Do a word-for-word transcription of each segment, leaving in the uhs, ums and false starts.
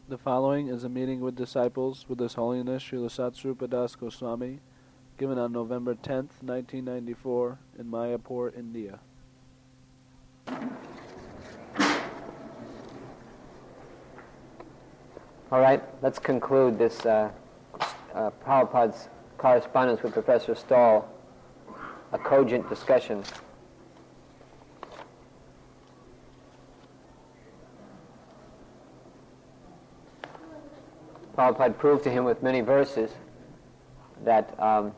The following is a meeting with disciples with His Holiness Srila Satsrupa Das Goswami, given on November tenth, nineteen ninety-four, in Mayapur, India. All right, let's conclude this uh, uh, Prabhupada's correspondence with Professor Stahl, a cogent discussion. Prabhupada proved to him with many verses that um,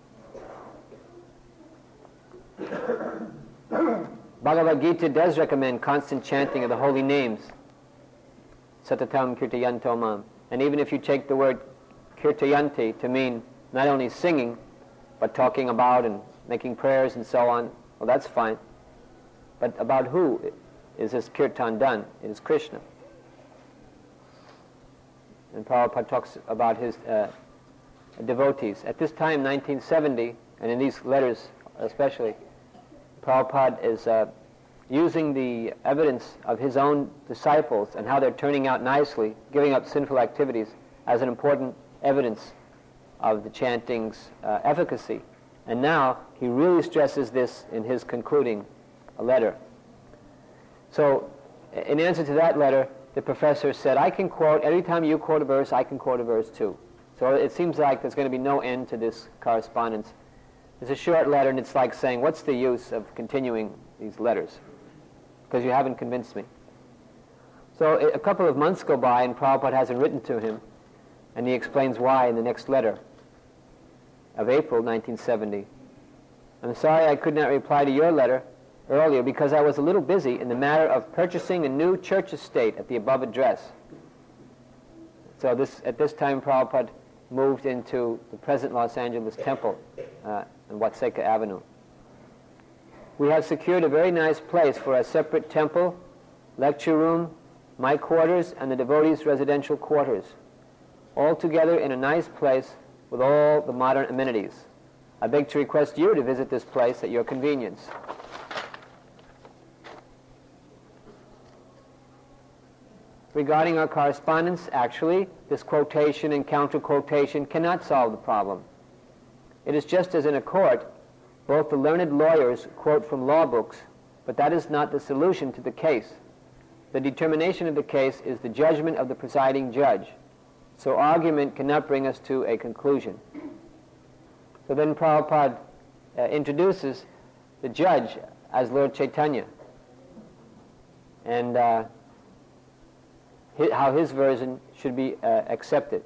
Bhagavad Gita does recommend constant chanting of the holy names, Satatam Kirtayanto Mam. And even if you take the word Kirtayanti to mean not only singing, but talking about and making prayers and so on, well, that's fine. But about who is this kirtan done? It is Krishna. And Prabhupada talks about his uh, devotees. At this time, nineteen seventy, and in these letters especially, Prabhupada is uh, using the evidence of his own disciples and how they're turning out nicely, giving up sinful activities, as an important evidence of the chanting's uh, efficacy. And now he really stresses this in his concluding letter. So, in answer to that letter, the professor said, I can quote, every time you quote a verse, I can quote a verse too. So it seems like there's going to be no end to this correspondence. It's a short letter, and it's like saying, what's the use of continuing these letters? Because you haven't convinced me. So a couple of months go by, and Prabhupada hasn't written to him, and he explains why in the next letter of April nineteen seventy. I'm sorry I could not reply to your letter earlier because I was a little busy in the matter of purchasing a new church estate at the above address. So this, at this time, Prabhupada moved into the present Los Angeles temple uh, on Watseka Avenue. We have secured a very nice place for a separate temple, lecture room, my quarters, and the devotees' residential quarters, all together in a nice place with all the modern amenities. I beg to request you to visit this place at your convenience. Regarding our correspondence, actually, this quotation and counter-quotation cannot solve the problem. It is just as in a court, both the learned lawyers quote from law books, but that is not the solution to the case. The determination of the case is the judgment of the presiding judge. So argument cannot bring us to a conclusion. So then Prabhupada uh, introduces the judge as Lord Chaitanya, and uh, how his version should be uh, accepted.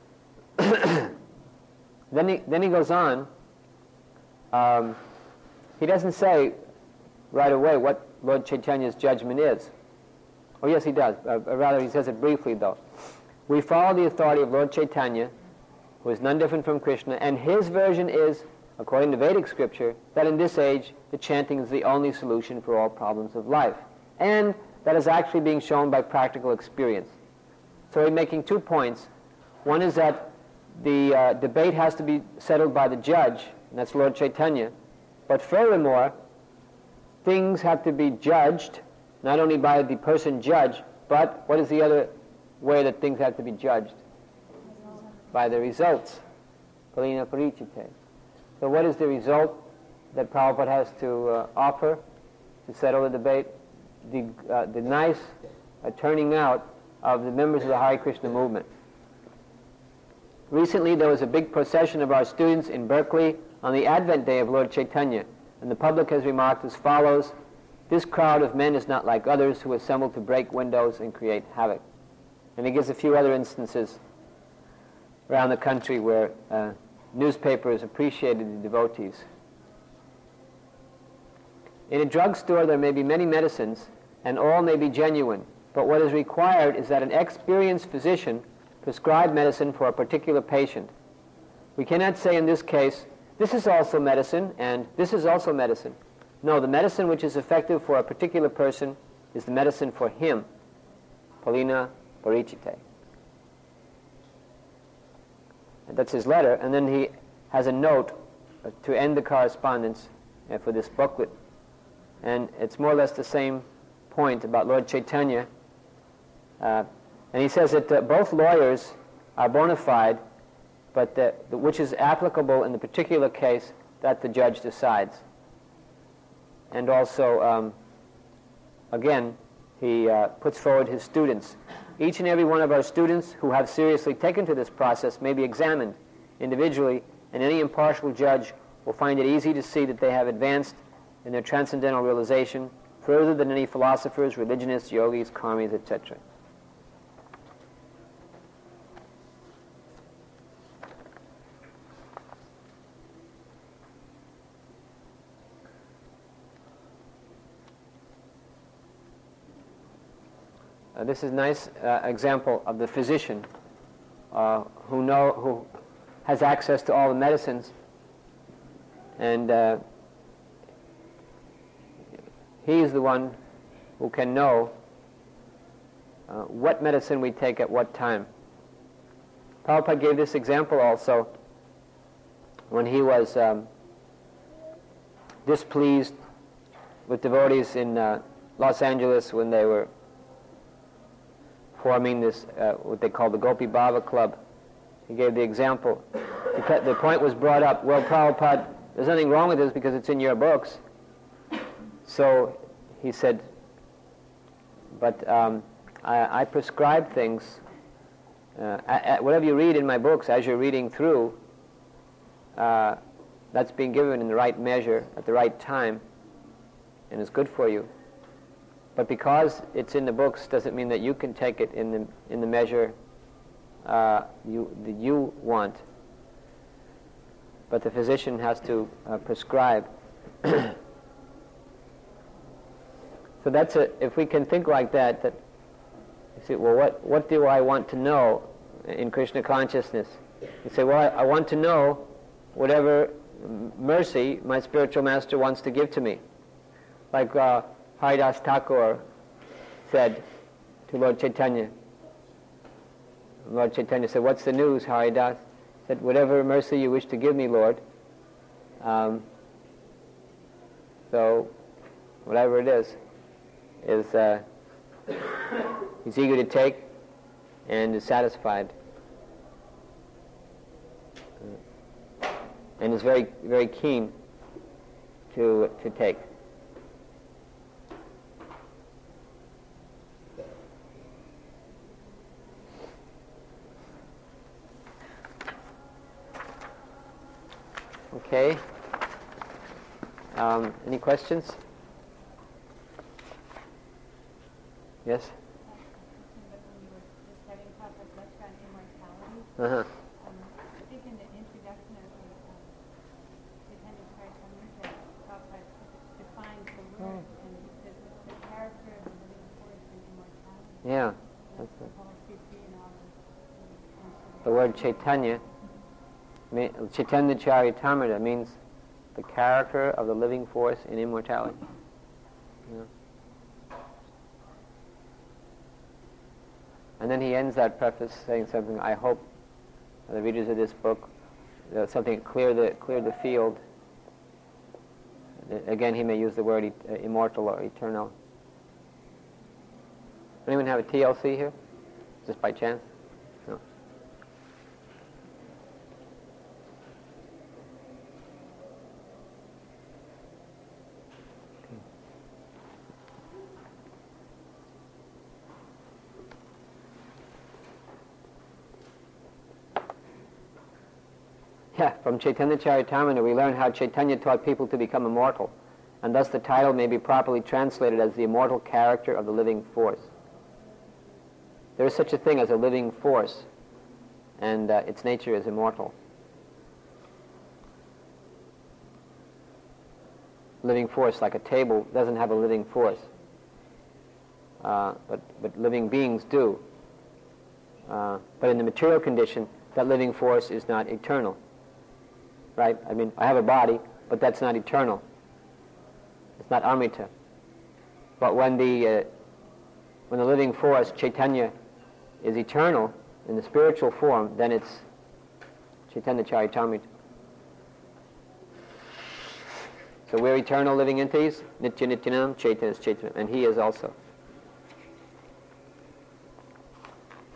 then, he, then he goes on. Um, he doesn't say right away what Lord Chaitanya's judgment is. Oh yes, he does. Uh, rather, he says it briefly, though. We follow the authority of Lord Chaitanya, who is none different from Krishna, and his version is, according to Vedic scripture, that in this age, the chanting is the only solution for all problems of life. And that is actually being shown by practical experience. So he's making two points. One is that the uh, debate has to be settled by the judge, and that's Lord Chaitanya. But furthermore, things have to be judged, not only by the person judged, but what is the other way that things have to be judged? By the results. Palina Parichite. So what is the result that Prabhupada has to uh, offer to settle the debate? The, uh, the nice uh, turning out of the members of the Hare Krishna movement. Recently there was a big procession of our students in Berkeley on the Advent Day of Lord Chaitanya, and the public has remarked as follows: this crowd of men is not like others who assemble to break windows and create havoc. And he gives a few other instances around the country where uh, newspapers appreciated the devotees. In a drugstore there may be many medicines, and all may be genuine, but what is required is that an experienced physician prescribe medicine for a particular patient. We cannot say in this case, this is also medicine, and this is also medicine. No, the medicine which is effective for a particular person is the medicine for him. Palina Parichite. And that's his letter, and then he has a note uh, to end the correspondence uh, for this booklet. And it's more or less the same point about Lord Chaitanya. Uh, And he says that uh, both lawyers are bona fide, but the, the, which is applicable in the particular case that the judge decides. And also, um, again, he uh, puts forward his students. Each and every one of our students who have seriously taken to this process may be examined individually, and any impartial judge will find it easy to see that they have advanced in their transcendental realization further than any philosophers, religionists, yogis, karmis, et cetera. Uh, this is a nice uh, example of the physician uh, who know who has access to all the medicines, and uh, he is the one who can know uh, what medicine we take at what time. Prabhupada gave this example also when he was um, displeased with devotees in uh, Los Angeles when they were forming this, uh, what they call the Gopi Bhava Club. He gave the example. The, the point was brought up, well, Prabhupada, there's nothing wrong with this because it's in your books. So he said, but um, I, I prescribe things. Uh, at, whatever you read in my books, as you're reading through, uh, that's being given in the right measure, at the right time, and is good for you. But because it's in the books doesn't mean that you can take it in the in the measure uh, you that you want. But the physician has to uh, prescribe. So that's a, if we can think like that, that you say, well, what what do I want to know in Krishna consciousness? You say, well, I, I want to know whatever mercy my spiritual master wants to give to me, like. Uh, Haridas Thakur said to Lord Chaitanya. Lord Chaitanya said, what's the news, Haridas? He said, whatever mercy you wish to give me, Lord. Um, so, whatever it is, is uh, he's eager to take and is satisfied. And is very, very keen to to take. Okay. Um, any questions? Yes? Uh-huh. Um, I think in the introduction of the um, Chaitanya Charitamrita, Prabhupada defines the word, and he says it's the character of the living force and immortality. Yeah. That's the whole Sri and all this. The word Chaitanya, Chaitanya Charitamrita means the character of the living force in immortality. Yeah. And then he ends that preface saying something, I hope the readers of this book, uh, something clear the clear the field. Again, he may use the word e- uh, immortal or eternal. Anyone have a T L C here? Just by chance? No. Yeah, from Chaitanya Charitamrita we learn how Chaitanya taught people to become immortal, and thus the title may be properly translated as the immortal character of the living force. There is such a thing as a living force, and uh, its nature is immortal. Living force, like a table, doesn't have a living force, uh, but, but living beings do. Uh, but in the material condition, that living force is not eternal. Right? I mean, I have a body, but that's not eternal. It's not Amrita. But when the uh, when the living force, Chaitanya, is eternal in the spiritual form, then it's Chaitanya Charitamrita. So we're eternal living entities, Nitya Nityanam, Chaitanya is Chaitanya, and he is also.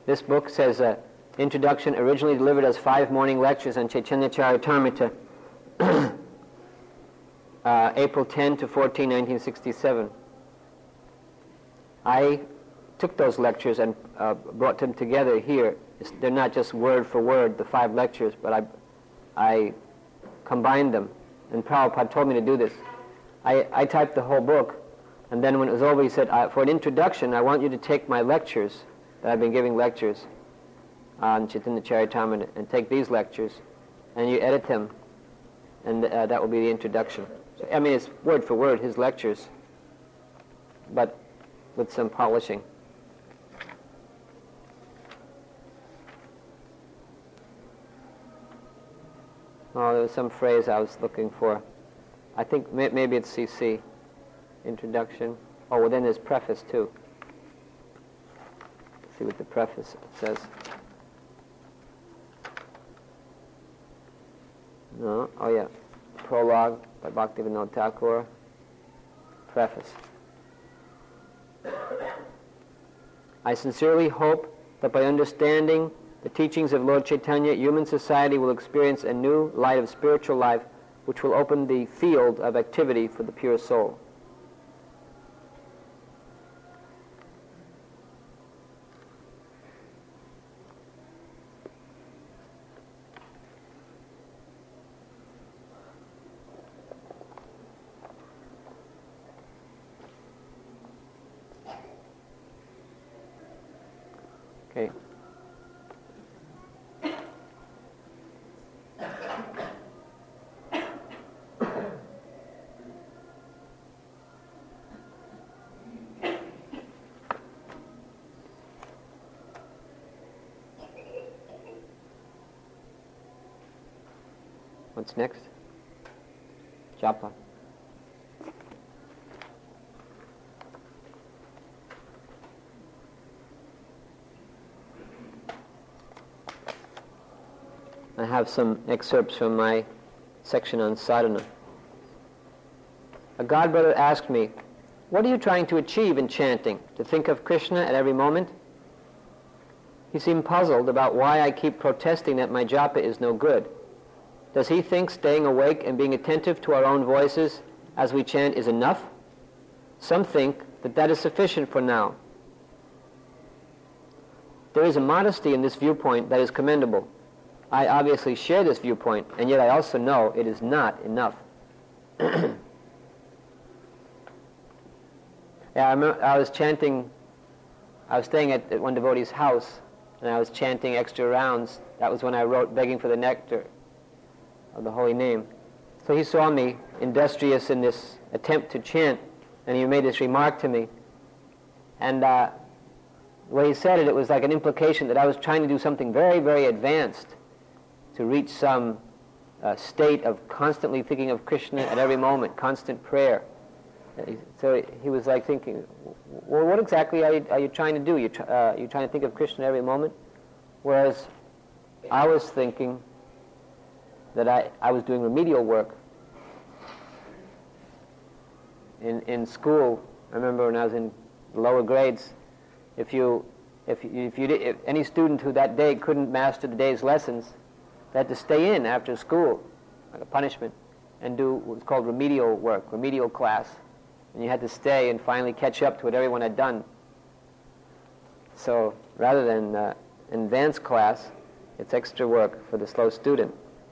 This book says, uh, Introduction, originally delivered as five morning lectures on Chaitanya Charitamrita, uh, April tenth to fourteenth, nineteen sixty-seven. I took those lectures and uh, brought them together here. It's, they're not just word for word, the five lectures, but I, I combined them. And Prabhupada told me to do this. I, I typed the whole book, and then when it was over, he said, uh, for an introduction, I want you to take my lectures, that I've been giving lectures on Chaitanya Charitamrita, and take these lectures, and you edit them, and uh, that will be the introduction. So, I mean, it's word for word, his lectures, but with some polishing. Oh, there was some phrase I was looking for. I think may, maybe it's C C, introduction. Oh, well then there's preface too. Let's see what the preface says. No, oh yeah, prologue by Bhaktivinoda Thakur. Preface. I sincerely hope that by understanding the teachings of Lord Chaitanya, human society will experience a new light of spiritual life which will open the field of activity for the pure soul. Okay. What's next? Japa. I have some excerpts from my section on sadhana. A god brother asked me, "What are you trying to achieve in chanting? To think of Krishna at every moment?" He seemed puzzled about why I keep protesting that my japa is no good. Does he think staying awake and being attentive to our own voices as we chant is enough? Some think that that is sufficient for now. There is a modesty in this viewpoint that is commendable. I obviously share this viewpoint, and yet I also know it is not enough. Yeah, I, remember, I was chanting, I was staying at, at one devotee's house, and I was chanting extra rounds. That was when I wrote Begging for the Nectar of the Holy Name. So he saw me industrious in this attempt to chant, and he made this remark to me. And uh, when he said it, it was like an implication that I was trying to do something very, very advanced to reach some uh, state of constantly thinking of Krishna at every moment, constant prayer. So he was like thinking, well, what exactly are you, are you trying to do? You're, tr- uh, you're trying to think of Krishna every moment? Whereas I was thinking that I, I was doing remedial work. In in school, I remember when I was in lower grades, if you if you, if you did, if any student who that day couldn't master the day's lessons, they had to stay in after school, like a punishment, and do what was called remedial work, remedial class. And you had to stay and finally catch up to what everyone had done. So rather than uh, an advanced class, it's extra work for the slow student.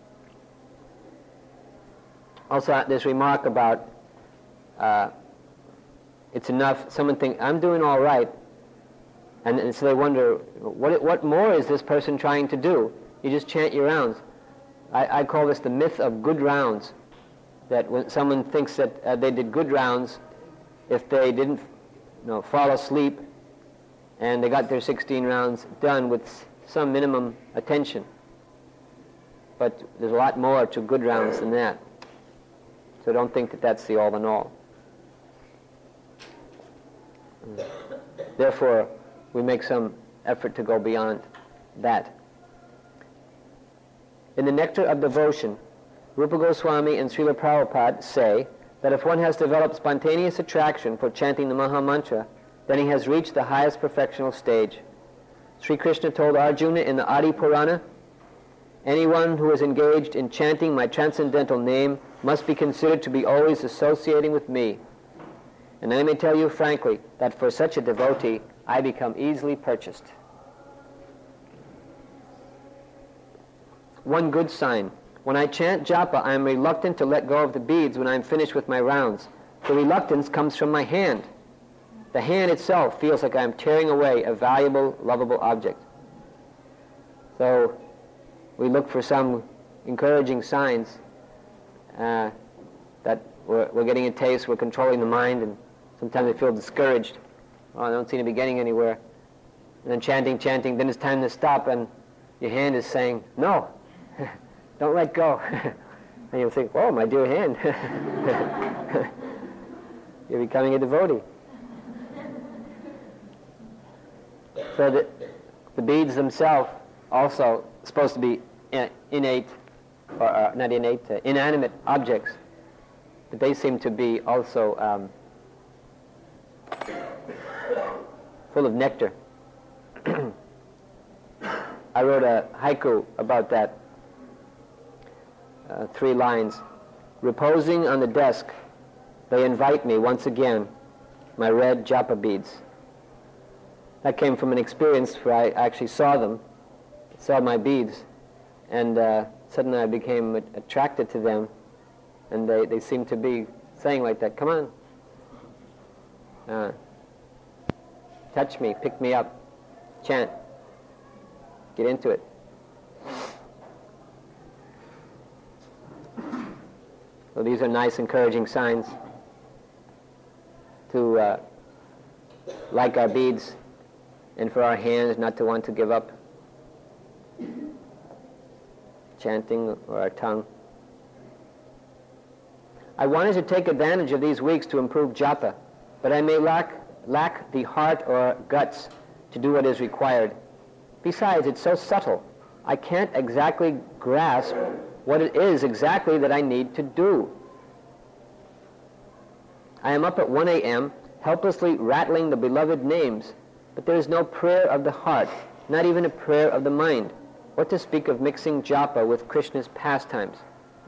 Also, this remark about uh, it's enough, someone think, I'm doing all right, and, and so they wonder, what what more is this person trying to do? You just chant your rounds. I, I call this the myth of good rounds, that when someone thinks that uh, they did good rounds, if they didn't you know, fall asleep and they got their sixteen rounds done with some minimum attention. But there's a lot more to good rounds than that. So don't think that that's the all in all. Therefore, we make some effort to go beyond that. In the Nectar of Devotion, Rupa Goswami and Srila Prabhupada say that if one has developed spontaneous attraction for chanting the Maha Mantra, then he has reached the highest perfectional stage. Sri Krishna told Arjuna in the Adi Purana, anyone who is engaged in chanting my transcendental name must be considered to be always associating with me. And I may tell you frankly that for such a devotee, I become easily purchased. One good sign. When I chant japa, I am reluctant to let go of the beads when I am finished with my rounds. The reluctance comes from my hand. The hand itself feels like I am tearing away a valuable, lovable object. So we look for some encouraging signs uh, that we're, we're getting a taste, we're controlling the mind, and sometimes we feel discouraged. Oh, I don't seem to be getting anywhere. And then chanting, chanting, then it's time to stop, and your hand is saying, no, don't let go. And you'll think, oh, my dear hand. You're becoming a devotee. So the, the beads themselves also supposed to be innate, or uh, not innate, uh, inanimate objects, but they seem to be also um, full of nectar. I wrote a haiku about that, uh, three lines. Reposing on the desk, they invite me once again, my red japa beads. That came from an experience where I actually saw them, saw my beads, and uh, suddenly I became attracted to them, and they, they seemed to be saying like that, come on, uh, touch me, pick me up, chant, get into it. So these are nice, encouraging signs to uh, like our beads, and for our hands not to want to give up chanting, or our tongue. I wanted to take advantage of these weeks to improve japa, but I may lack, lack the heart or guts to do what is required. Besides, it's so subtle. I can't exactly grasp what it is exactly that I need to do. I am up at one a.m., helplessly rattling the beloved names, but there is no prayer of the heart, not even a prayer of the mind. What to speak of mixing japa with Krishna's pastimes?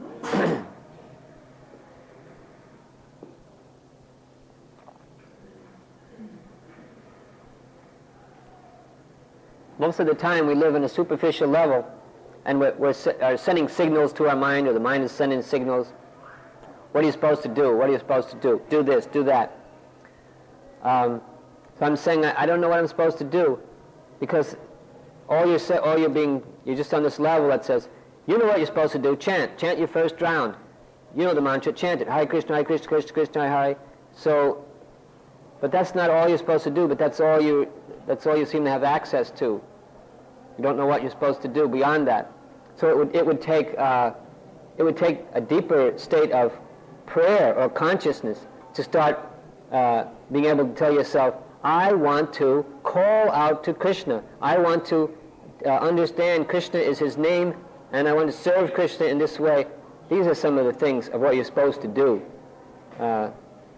Most of the time we live on a superficial level, and we're, we're se- are sending signals to our mind, or the mind is sending signals. What are you supposed to do? What are you supposed to do? Do this, do that. Um, so I'm saying I, I don't know what I'm supposed to do, because all you're, se- all you're being, you're just on this level that says, you know what you're supposed to do, chant, chant your first round. You know the mantra, chant it, Hare Krishna, Hare Krishna, Krishna Krishna, Hare Hare. So, but that's not all you're supposed to do, but that's all you, that's all you seem to have access to. You don't know what you're supposed to do beyond that. So it would, it would take, uh, it would take a deeper state of prayer or consciousness to start uh, being able to tell yourself, I want to call out to Krishna. I want to uh, understand Krishna is his name, and I want to serve Krishna in this way. These are some of the things of what you're supposed to do. Uh,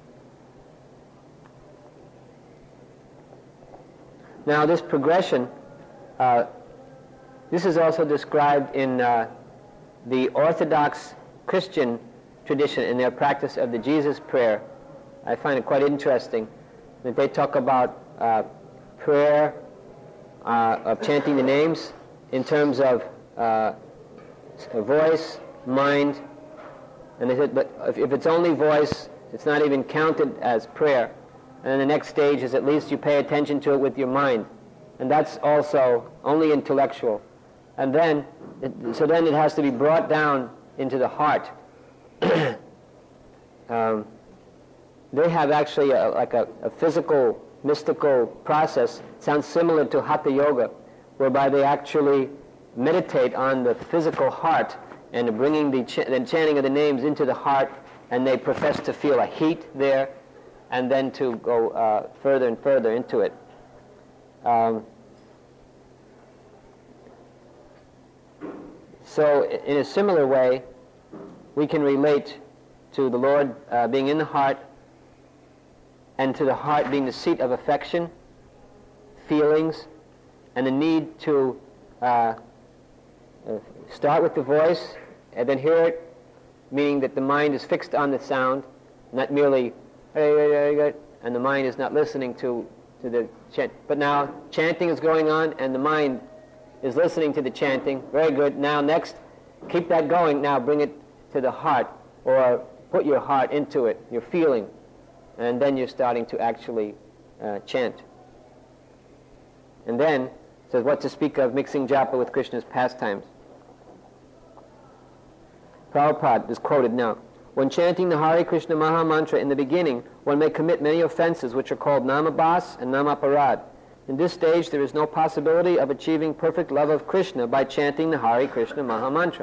now this progression, uh, this is also described in uh, the Orthodox Christian tradition in their practice of the Jesus prayer. I find it quite interesting that they talk about uh, prayer, uh, of chanting the names in terms of uh, voice, mind, and they said, but if, if it's only voice, it's not even counted as prayer. And then the next stage is at least you pay attention to it with your mind, and that's also only intellectual. And then, it, so then it has to be brought down into the heart. um, They have actually a, like a, a physical, mystical process, sounds similar to Hatha Yoga, whereby they actually meditate on the physical heart and bringing the, ch- the chanting of the names into the heart, and they profess to feel a heat there, and then to go uh, further and further into it. Um, so in a similar way, we can relate to the Lord uh, being in the heart, and to the heart being the seat of affection, feelings, and the need to uh, uh, start with the voice and then hear it, meaning that the mind is fixed on the sound, not merely, and the mind is not listening to, to the chant. But now chanting is going on and the mind is listening to the chanting. Very good. Now next, keep that going. Now bring it to the heart, or put your heart into it, your feeling, and then you're starting to actually uh, chant. And then, it says, what to speak of mixing japa with Krishna's pastimes. Prabhupada is quoted now. When chanting the Hare Krishna Maha Mantra in the beginning, one may commit many offenses which are called namabhas and namaparad. In this stage, there is no possibility of achieving perfect love of Krishna by chanting the Hare Krishna Maha Mantra.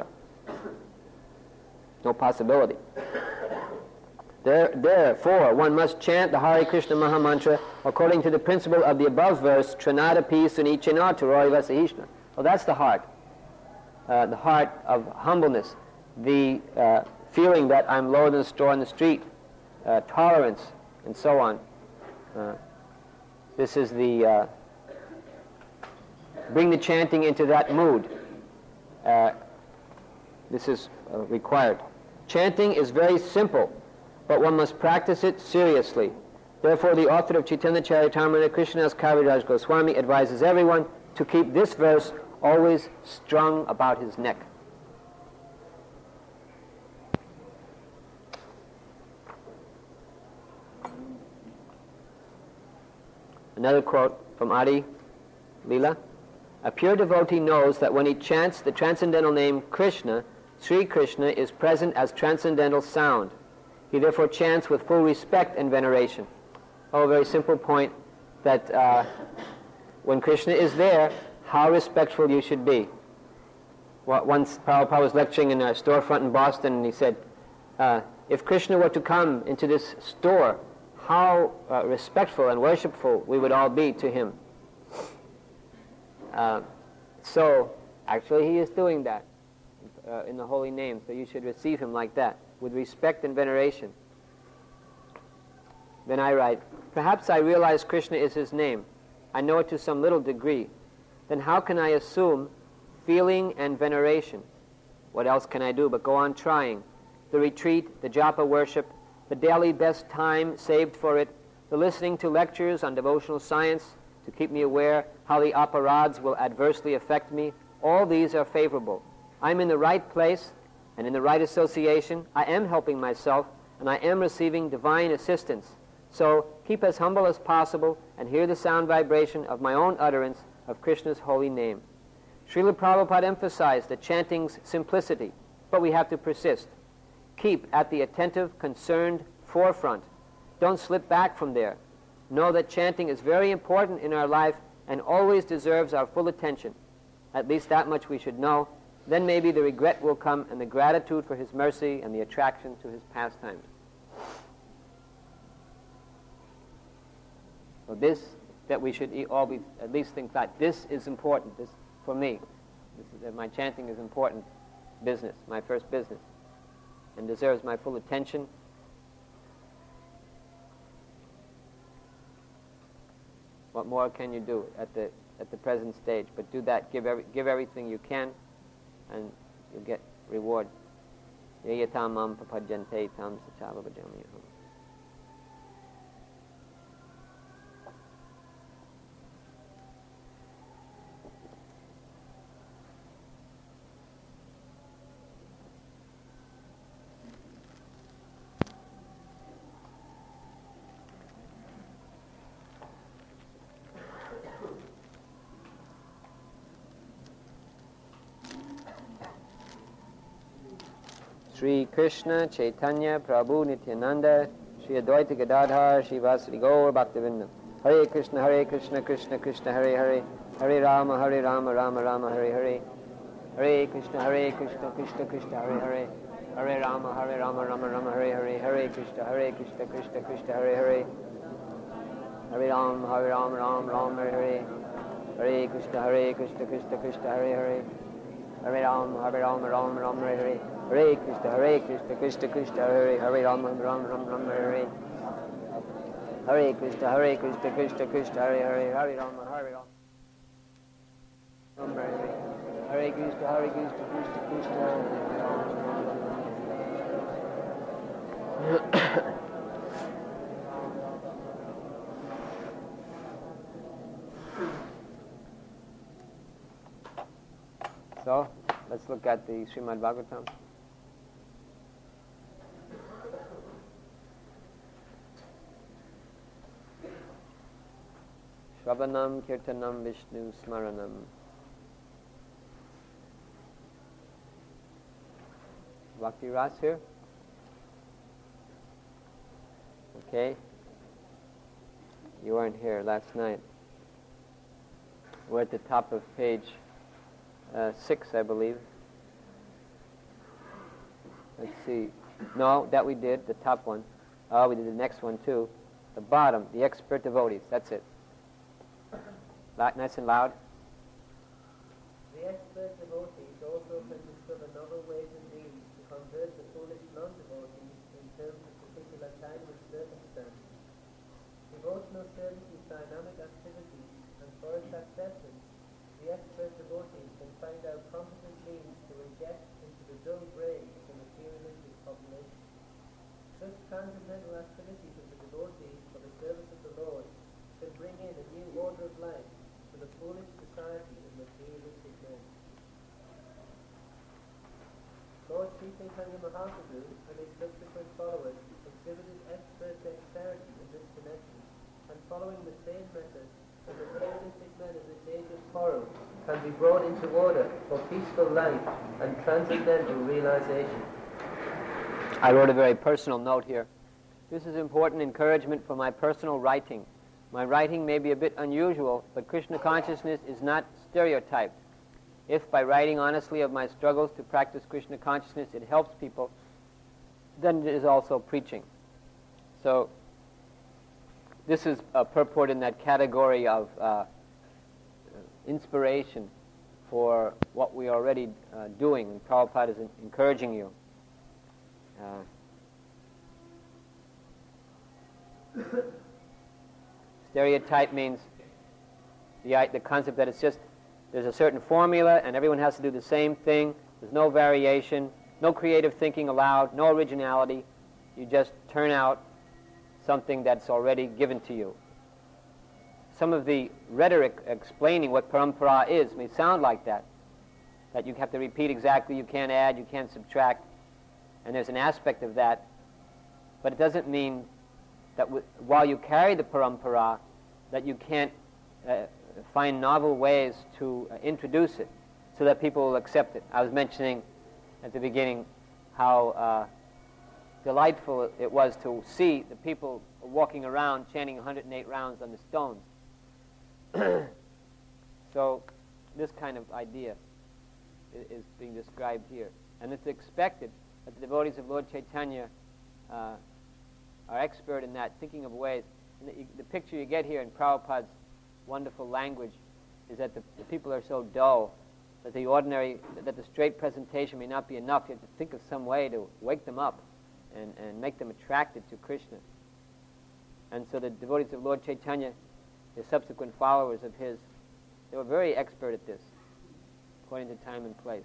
No possibility. There, therefore, one must chant the Hare Krishna Maha Mantra according to the principle of the above verse, Trinadapi Sunichena Turoi Vasahishna. Well, that's the heart. Uh, the heart of humbleness. The uh, feeling that I'm lower than the straw on the street. Uh, tolerance, and so on. Uh, this is the... Uh, bring the chanting into that mood. Uh, this is uh, required. Chanting is very simple, but one must practice it seriously. Therefore, the author of Chaitanya Charitamrita, Krishnadas Kaviraj Goswami, advises everyone to keep this verse always strung about his neck. Another quote from Adi Leela. A pure devotee knows that when he chants the transcendental name Krishna, Sri Krishna is present as transcendental sound. He therefore chants with full respect and veneration. Oh, a very simple point, that uh, when Krishna is there, how respectful you should be. Well, once Prabhupada was lecturing in a storefront in Boston, and he said, uh, if Krishna were to come into this store, how uh, respectful and worshipful we would all be to him. Uh, so, actually he is doing that uh, in the holy name, so you should receive him like that, with respect and veneration. Then I write, perhaps I realize Krishna is his name. I know it to some little degree. Then how can I assume feeling and veneration? What else can I do but go on trying? The retreat, the japa worship, the daily best time saved for it, the listening to lectures on devotional science to keep me aware how the aparads will adversely affect me, all these are favorable. I'm in the right place and in the right association. I am helping myself and I am receiving divine assistance. So keep as humble as possible and hear the sound vibration of my own utterance of Krishna's holy name. Srila Prabhupada emphasized the chanting's simplicity, but we have to persist. Keep at the attentive, concerned forefront. Don't slip back from there. Know that chanting is very important in our life and always deserves our full attention. At least that much we should know. Then maybe the regret will come and the gratitude for his mercy and the attraction to his pastimes. So this, that we should all be, at least think that this is important. This, for me, this is, that my chanting is important business, my first business, and deserves my full attention. What more can you do at the at the present stage? But do that. Give every, give everything you can, and you'll get reward. Yayatam mam papadjante tam sachava bhajamiyaham. Shri Krishna Chaitanya Prabhu Nityananda Shri Advaita Gadadhar Shri Vasari Gaur Bhaktivinoda. Hare Krishna Hare Krishna Krishna Krishna Hare Hare Hare Rama Hare Rama Rama Rama Hare Hare Hare Krishna Hare Krishna Krishna Krishna Hare Hare Hare Rama Hare Rama Rama Rama Hare Hare Hare Krishna Hare Krishna Krishna Krishna Hare Hare Hare Rama Hare Rama Rama Rama Hare Hare Hare Krishna Hare Krishna Krishna Krishna Hare Hare Hare Rama Hare Rama Rama Rama Hare Hare Hare Krishna Hare Krishna Krishna Krishna Hare Hare Rama Rama Rama Rama Hare Hare Krishna Hare Krishna Krishna Krishna Hare Hare Hare Rama Hare Rama. Hare Krishna, Hare Krishna, Krishna Krishna, Hare Hare. So, let's look at the Srimad Bhagavatam. Shravanam Kirtanam Vishnu Smaranam. Bhakti Ras here? Okay. You weren't here last night. We're at the top of page uh, six, I believe. Let's see. No, that we did, the top one. Oh, we did the next one too. The bottom, the expert devotees. That's it. La- nice and loud. The expert devotees also can discover novel ways and means to convert the foolish non-devotees in terms of particular time and circumstance. Devotional service is dynamic activity, and for its acceptance, the expert devotees can find out competent means to inject into the dull brains of the materialistic population. Such transcendental activities of the devotees for the service of the Lord can bring in a new order of life to the foolish society of materialistic men. Lord Sri Chaitanya Mahaprabhu and his subsequent followers exhibited expert dexterity in this connection, and following the same method, the materialistic men of this age of quarrel can be brought into order for peaceful life and transcendental realization. I wrote a very personal note here. This is important encouragement for my personal writing. My writing may be a bit unusual, but Krishna consciousness is not stereotyped. If by writing honestly of my struggles to practice Krishna consciousness it helps people, then it is also preaching. So this is a purport in that category of uh, inspiration for what we are already uh, doing, and Prabhupada is in- encouraging you. Uh, stereotype means the, the concept that it's just there's a certain formula and everyone has to do the same thing. There's no variation, no creative thinking allowed, no originality. You just turn out something that's already given to you. Some of the rhetoric explaining what parampara is may sound like that, that you have to repeat exactly, you can't add, you can't subtract, and there's an aspect of that, but it doesn't mean that w- while you carry the parampara, that you can't uh, find novel ways to uh, introduce it so that people will accept it. I was mentioning at the beginning how uh, delightful it was to see the people walking around chanting one hundred eight rounds on the stones. So this kind of idea is, is being described here. And it's expected that the devotees of Lord Chaitanya uh, are expert in that, thinking of ways. And the, the picture you get here in Prabhupada's wonderful language is that the, the people are so dull that the ordinary, that the straight presentation may not be enough. You have to think of some way to wake them up and, and make them attracted to Krishna. And so the devotees of Lord Chaitanya, the subsequent followers of his, they were very expert at this, according to time and place.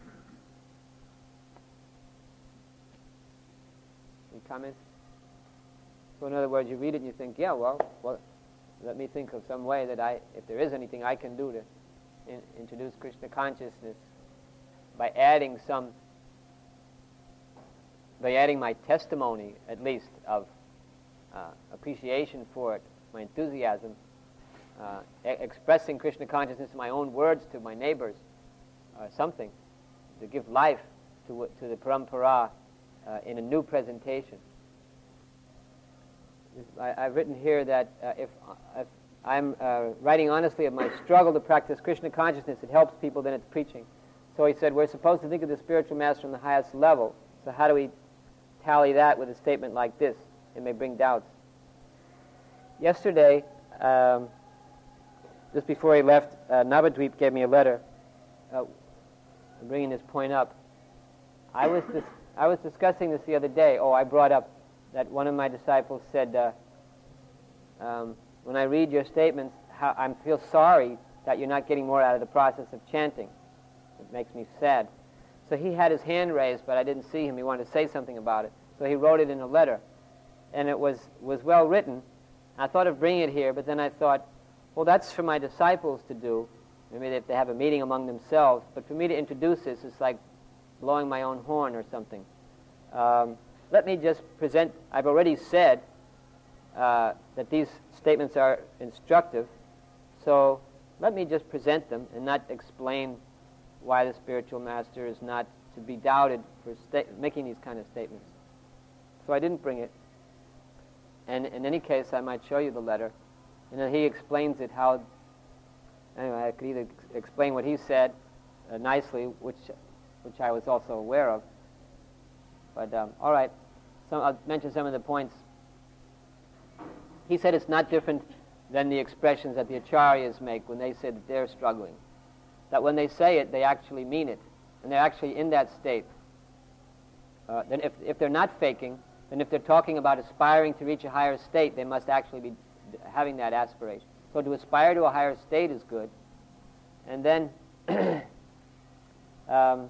Any comments? So in other words, you read it and you think, yeah, well, well, let me think of some way that I, if there is anything I can do to in, introduce Krishna consciousness by adding some, by adding my testimony, at least, of uh, appreciation for it, my enthusiasm, uh, e- expressing Krishna consciousness in my own words to my neighbors, or something, to give life to, to the parampara uh, in a new presentation. I, I've written here that uh, if, if I'm uh, writing honestly of my struggle to practice Krishna consciousness, it helps people, then it's preaching. So he said, we're supposed to think of the spiritual master on the highest level. So how do we tally that with a statement like this? It may bring doubts. Yesterday, um, just before he left, uh, Navadvip gave me a letter uh, bringing this point up. I was dis- I was discussing this the other day. Oh, I brought up that one of my disciples said, uh, um, when I read your statements, how I feel sorry that you're not getting more out of the process of chanting. It makes me sad. So he had his hand raised, but I didn't see him. He wanted to say something about it. So he wrote it in a letter. And it was, was well written. I thought of bringing it here, but then I thought, well, that's for my disciples to do. Maybe if they have a meeting among themselves. But for me to introduce this, it's like blowing my own horn or something. Um, let me just present, I've already said uh, that these statements are instructive, so let me just present them and not explain why the spiritual master is not to be doubted for sta- making these kind of statements. So I didn't bring it. And in any case, I might show you the letter. And then he explains it how, anyway, I could either ex- explain what he said uh, nicely, which which I was also aware of. But, um, all right, so I'll mention some of the points. He said it's not different than the expressions that the acharyas make when they say that they're struggling. That when they say it, they actually mean it, and they're actually in that state. Uh, then if, if they're not faking, then if they're talking about aspiring to reach a higher state, they must actually be having that aspiration. So to aspire to a higher state is good. And then um,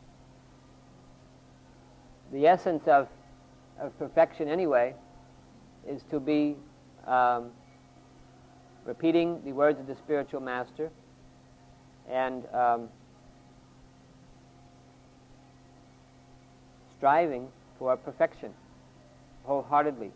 the essence of, of perfection anyway is to be um, repeating the words of the spiritual master and um, striving for perfection wholeheartedly.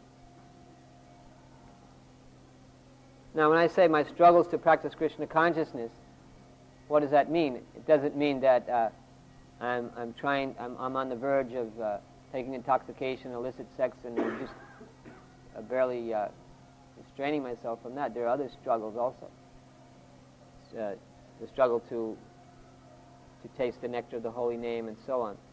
Now, when I say my struggles to practice Krishna consciousness, what does that mean? It doesn't mean that uh, I'm, I'm trying, I'm, I'm on the verge of uh, taking intoxication, illicit sex, and I'm just uh, barely uh, restraining myself from that. There are other struggles also. Uh, the struggle to to taste the nectar of the holy name and so on.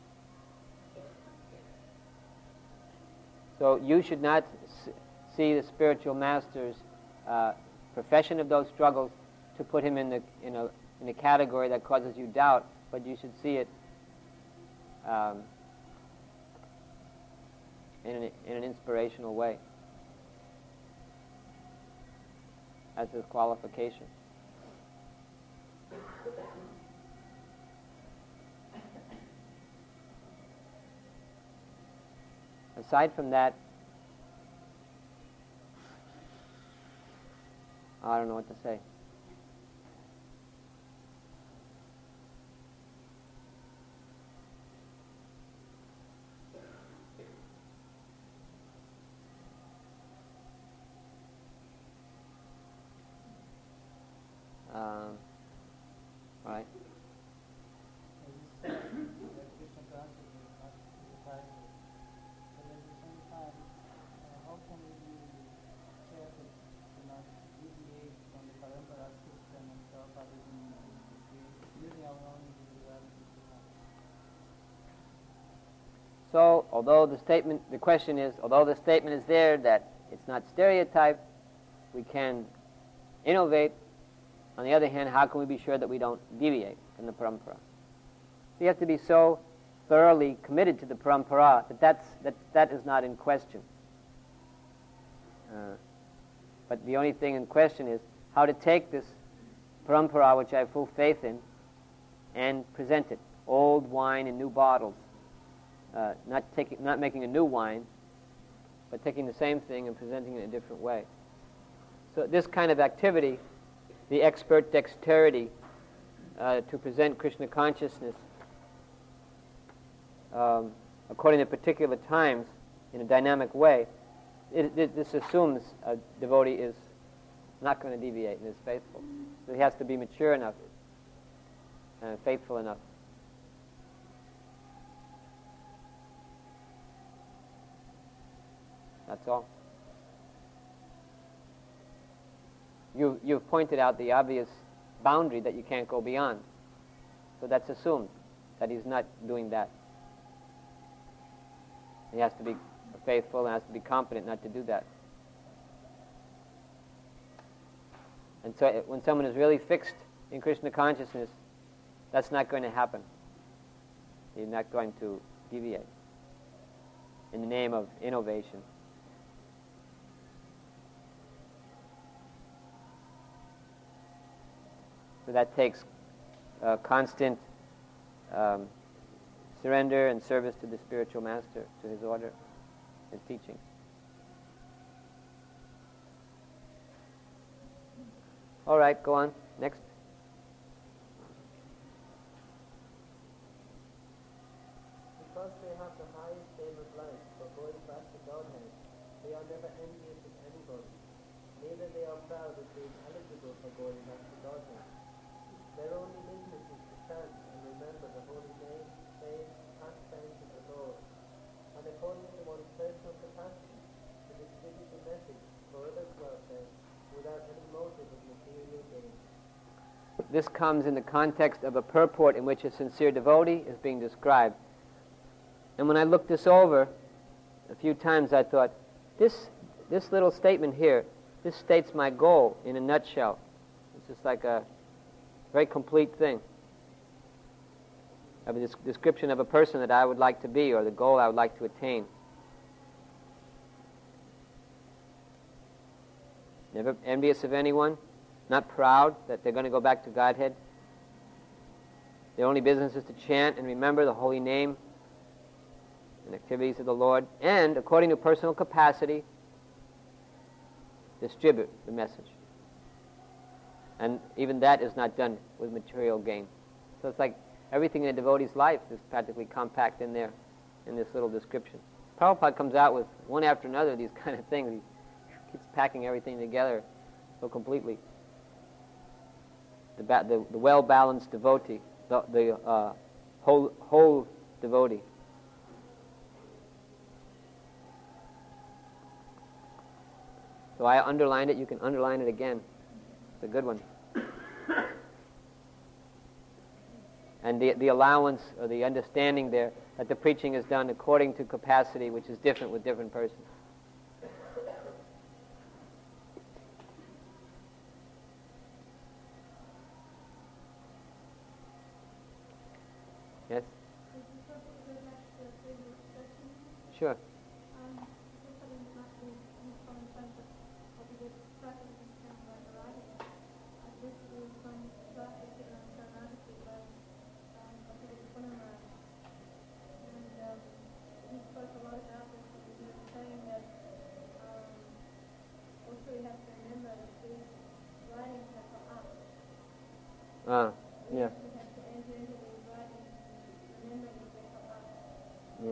So you should not s- see the spiritual master's uh, profession of those struggles to put him in the in a in a category that causes you doubt, but you should see it um, in an, in an inspirational way as his qualification. Aside from that, I don't know what to say. Um, all right. So, although the statement, the question is, although the statement is there that it's not stereotyped, we can innovate. On the other hand, how can we be sure that we don't deviate from the parampara? We have to be so thoroughly committed to the parampara that that's, that, that is not in question. Uh, but the only thing in question is how to take this parampara, which I have full faith in, and present it. Old wine in new bottles. Uh, not taking, not making a new wine, but taking the same thing and presenting it in a different way. So this kind of activity, the expert dexterity uh, to present Krishna consciousness um, according to particular times in a dynamic way, it, it, this assumes a devotee is not going to deviate and is faithful. So he has to be mature enough and faithful enough. That's all. You, you've pointed out the obvious boundary that you can't go beyond. So that's assumed that he's not doing that. He has to be faithful and has to be competent not to do that. And so it, when someone is really fixed in Krishna consciousness, that's not going to happen. He's not going to deviate in the name of innovation. So that takes uh, constant um, surrender and service to the spiritual master, to his order, his teachings. All right, go on. Next. Because they have the highest aim of life for going back to Godhead, they are never envious of anybody. Neither they are proud of being eligible for going back to Godhead. Their only business is to chant and remember the holy name, faith, pastimes of the Lord, and according to one's personal capacity, to distribute the message for others' welfare without any motive of material gain. This comes in the context of a purport in which a sincere devotee is being described. And when I looked this over a few times, I thought, this this little statement here, this states my goal in a nutshell. It's just like a very complete thing of a des- description of a person that I would like to be or the goal I would like to attain. Never envious of anyone, not proud that they're going to go back to Godhead. Their only business is to chant and remember the holy name and activities of the Lord, and according to personal capacity, distribute the message. And even that is not done with material gain. So it's like everything in a devotee's life is practically compact in there, in this little description. Prabhupada comes out with one after another these kind of things. He keeps packing everything together so completely. The, ba- the, the well-balanced devotee, the, the uh, whole, whole devotee. So I underlined it. You can underline it again. It's a good one. And the, the allowance or the understanding there that the preaching is done according to capacity, which is different with different persons. Yes? Sure. Ah, yeah. Yeah.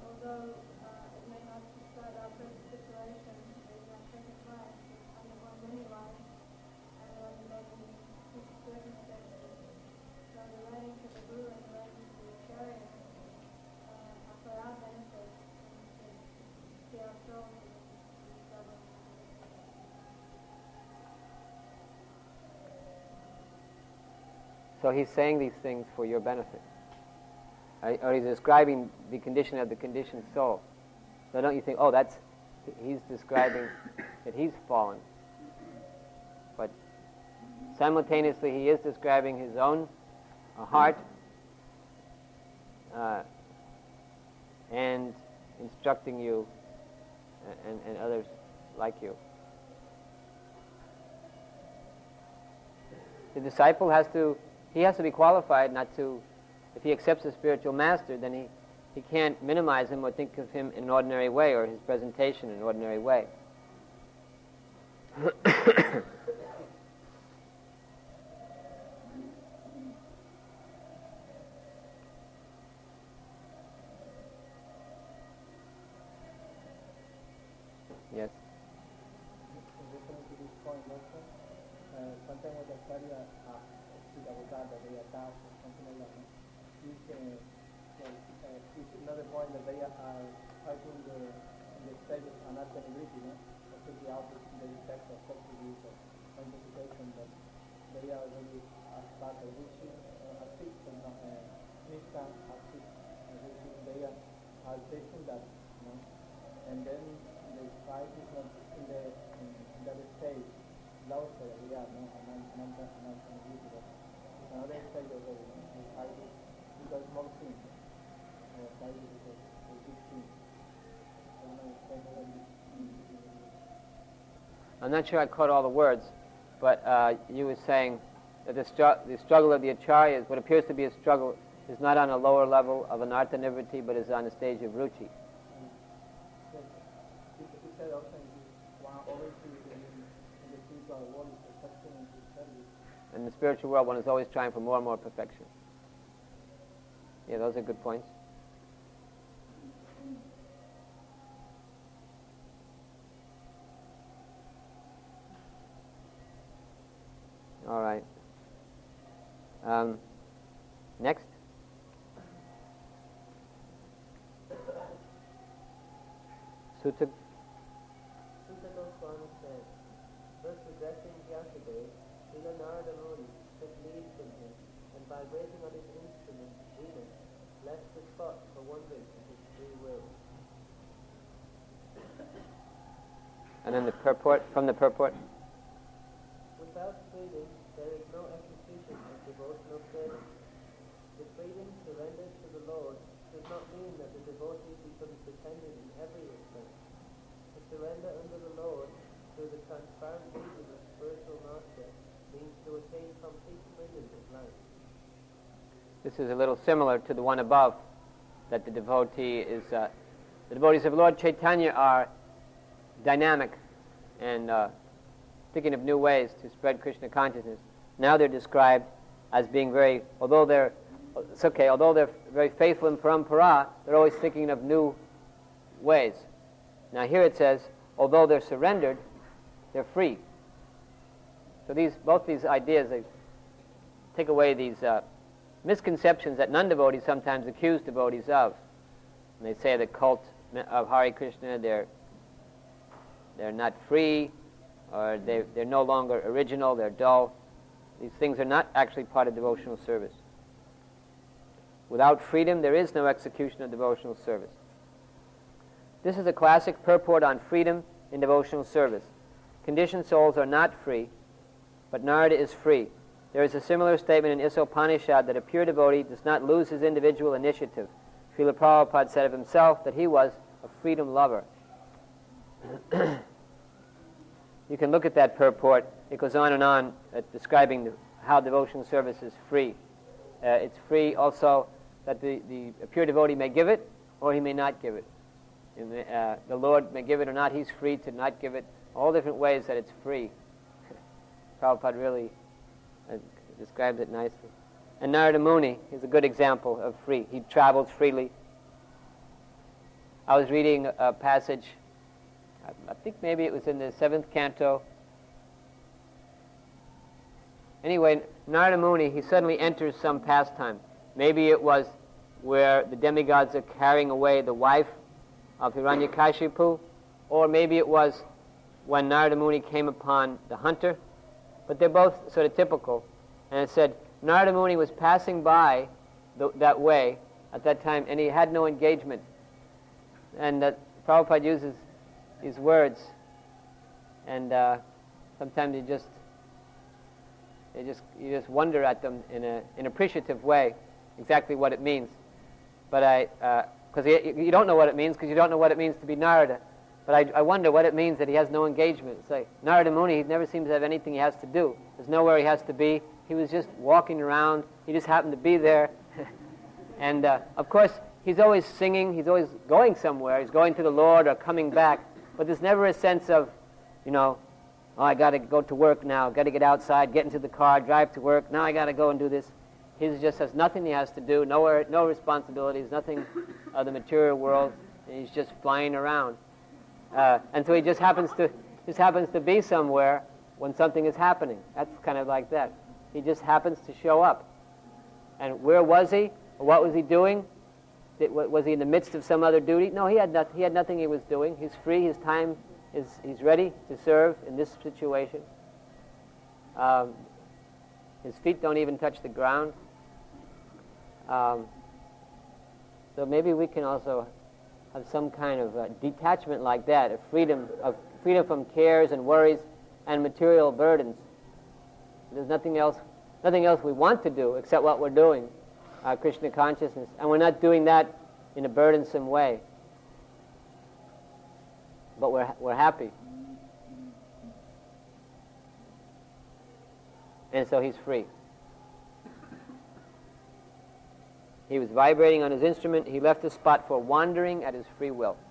So he's saying these things for your benefit. Or he's describing the condition of the conditioned soul. So don't you think, oh, that's, he's describing that he's fallen. But simultaneously he is describing his own uh, heart uh, and instructing you and, and others like you. The disciple has to He has to be qualified not to, if he accepts a spiritual master, then he, he can't minimize him or think of him in an ordinary way or his presentation in an ordinary way. Yes? Sometimes when they study a the avocado, they attach or something like that. You can, uh, it's another point that they are fighting the, the state of anarchy, you know, to the opposite, the effect of subsidies or sanctification, but they are really as part of which uh, assist, uh, Krishna assist, which they are, are taking that, you know, and then the fight is not in the in, in that state, love for the yeah, no, anarchy, another side of the fight because more things, or fight because a big thing. I'm not sure I caught all the words, but uh, you were saying that the, stru- the struggle of the acharyas, what appears to be a struggle, is not on a lower level of anartha nivritti, but is on the stage of ruchi. Yes. It, it said also in this one, always in, in the spiritual world is perfection and service. In the spiritual world, one is always trying for more and more perfection. Yeah, those are good points. All right. Um, next. Sutta. Sutta Goswami said, first addressing Vyasadeva, Srila Narada Muni took leave from him, and by waiting on his instrument, Veena, left the spot for wondering at his free will. And then the purport, from the purport. Without freedom, there is no execution of devotional service. The freedom surrendered to the Lord does not mean that the devotee becomes dependent in every respect. To surrender under the Lord through the transparent medium of spiritual master means to attain complete freedom of life. This is a little similar to the one above, that the devotee is, uh, the devotees of Lord Chaitanya are dynamic and uh, thinking of new ways to spread Krishna consciousness. Now they're described as being very, although they're, it's okay, although they're very faithful in parampara, they're always thinking of new ways. Now here it says, although they're surrendered, they're free. So these, both these ideas, they take away these uh, misconceptions that non-devotees sometimes accuse devotees of. And they say the cult of Hare Krishna, they're they're not free, or they, they're no longer original, they're dull. These things are not actually part of devotional service. Without freedom, there is no execution of devotional service. This is a classic purport on freedom in devotional service. Conditioned souls are not free, but Narada is free. There is a similar statement in Isopanishad that a pure devotee does not lose his individual initiative. Srila Prabhupada said of himself that he was a freedom lover. You can look at that purport. It goes on and on at describing the, how devotional service is free. Uh, it's free also that the, the a pure devotee may give it or he may not give it. And the, uh, the Lord may give it or not. He's free to not give it. All different ways that it's free. Prabhupada really uh, describes it nicely. And Narada Muni is a good example of free. He travels freely. I was reading a passage, I think maybe it was in the seventh canto. Anyway, Narada Muni, he suddenly enters some pastime. Maybe it was where the demigods are carrying away the wife of Hiranyakashipu, or maybe it was when Narada Muni came upon the hunter. But they're both sort of typical. And it said, Narada Muni was passing by the, that way at that time, and he had no engagement. And that Prabhupada uses these words, and uh, sometimes you just, you just, you just wonder at them in a, an appreciative way, exactly what it means. But I, because uh, you, you don't know what it means, because you don't know what it means to be Narada. But I, I wonder what it means that he has no engagement. It's like Narada Muni, he never seems to have anything he has to do. There's nowhere he has to be. He was just walking around. He just happened to be there. And uh, of course, he's always singing. He's always going somewhere. He's going to the Lord or coming back. But there's never a sense of, you know, oh, I got to go to work now. Got to get outside, get into the car, drive to work. Now I got to go and do this. He just has nothing he has to do. Nowhere, no responsibilities. Nothing of the material world. And he's just flying around. Uh, and so he just happens to just happens to be somewhere when something is happening. That's kind of like that. He just happens to show up. And where was he? Or what was he doing? Did, was he in the midst of some other duty? No, he had not, he had nothing he was doing. He's free. His time is he's ready to serve in this situation. Um, his feet don't even touch the ground. Um, so maybe we can also have some kind of uh, detachment like that, of freedom, of freedom from cares and worries and material burdens. There's nothing else, nothing else we want to do except what we're doing, uh, Krishna consciousness, and we're not doing that in a burdensome way. But we're we're happy, and so he's free. He was vibrating on his instrument. He left the spot for wandering at his free will.